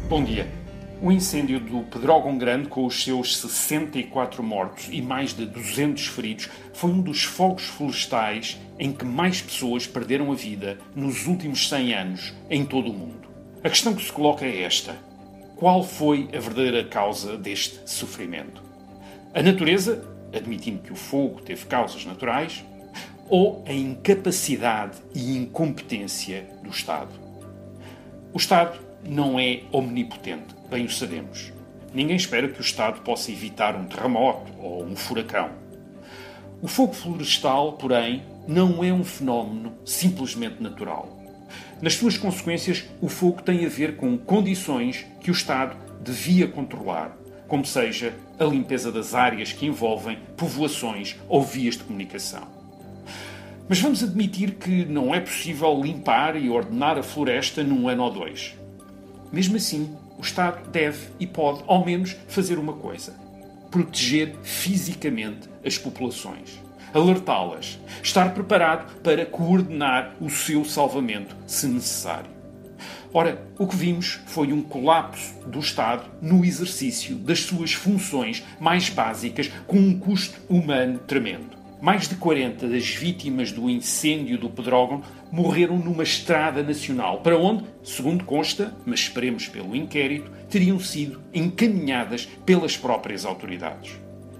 Bom dia. O incêndio do Pedrógão Grande, com os seus 64 mortos e mais de 200 feridos, foi um dos fogos florestais em que mais pessoas perderam a vida nos últimos 100 anos em todo o mundo. A questão que se coloca é esta: qual foi a verdadeira causa deste sofrimento? A natureza, admitindo que o fogo teve causas naturais, ou a incapacidade e incompetência do Estado? O Estado não é omnipotente, bem o sabemos. Ninguém espera que o Estado possa evitar um terremoto ou um furacão. O fogo florestal, porém, não é um fenómeno simplesmente natural. Nas suas consequências, o fogo tem a ver com condições que o Estado devia controlar, como seja a limpeza das áreas que envolvem povoações ou vias de comunicação. Mas vamos admitir que não é possível limpar e ordenar a floresta num ano ou dois. Mesmo assim, o Estado deve e pode, ao menos, fazer uma coisa: proteger fisicamente as populações, alertá-las, estar preparado para coordenar o seu salvamento, se necessário. Ora, o que vimos foi um colapso do Estado no exercício das suas funções mais básicas, com um custo humano tremendo. Mais de 40 das vítimas do incêndio do Pedrógão morreram numa estrada nacional, para onde, segundo consta, mas esperemos pelo inquérito, teriam sido encaminhadas pelas próprias autoridades.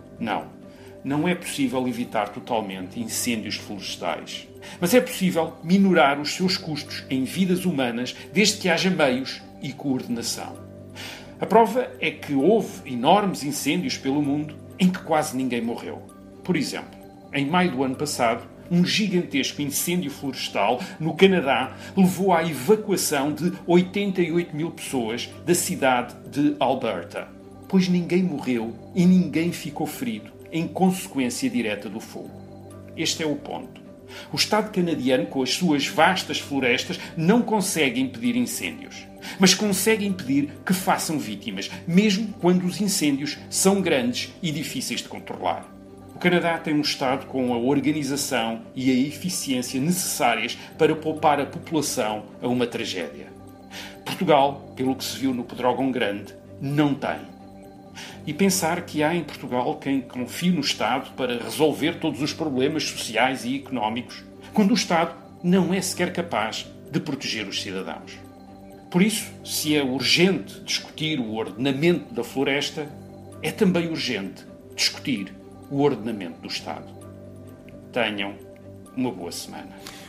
Não é possível evitar totalmente incêndios florestais, mas é possível minorar os seus custos em vidas humanas desde que haja meios e coordenação. A prova é que houve enormes incêndios pelo mundo em que quase ninguém morreu. Por exemplo, em maio do ano passado, um gigantesco incêndio florestal no Canadá levou à evacuação de 88 mil pessoas da cidade de Alberta, pois ninguém morreu e ninguém ficou ferido em consequência direta do fogo. Este é o ponto. O Estado canadiano, com as suas vastas florestas, não consegue impedir incêndios, mas consegue impedir que façam vítimas, mesmo quando os incêndios são grandes e difíceis de controlar. O Canadá tem um Estado com a organização e a eficiência necessárias para poupar a população a uma tragédia. Portugal, pelo que se viu no Pedrógão Grande, não tem. E pensar que há em Portugal quem confie no Estado para resolver todos os problemas sociais e económicos, quando o Estado não é sequer capaz de proteger os cidadãos. Por isso, se é urgente discutir o ordenamento da floresta, é também urgente discutir o ordenamento do Estado. Tenham uma boa semana.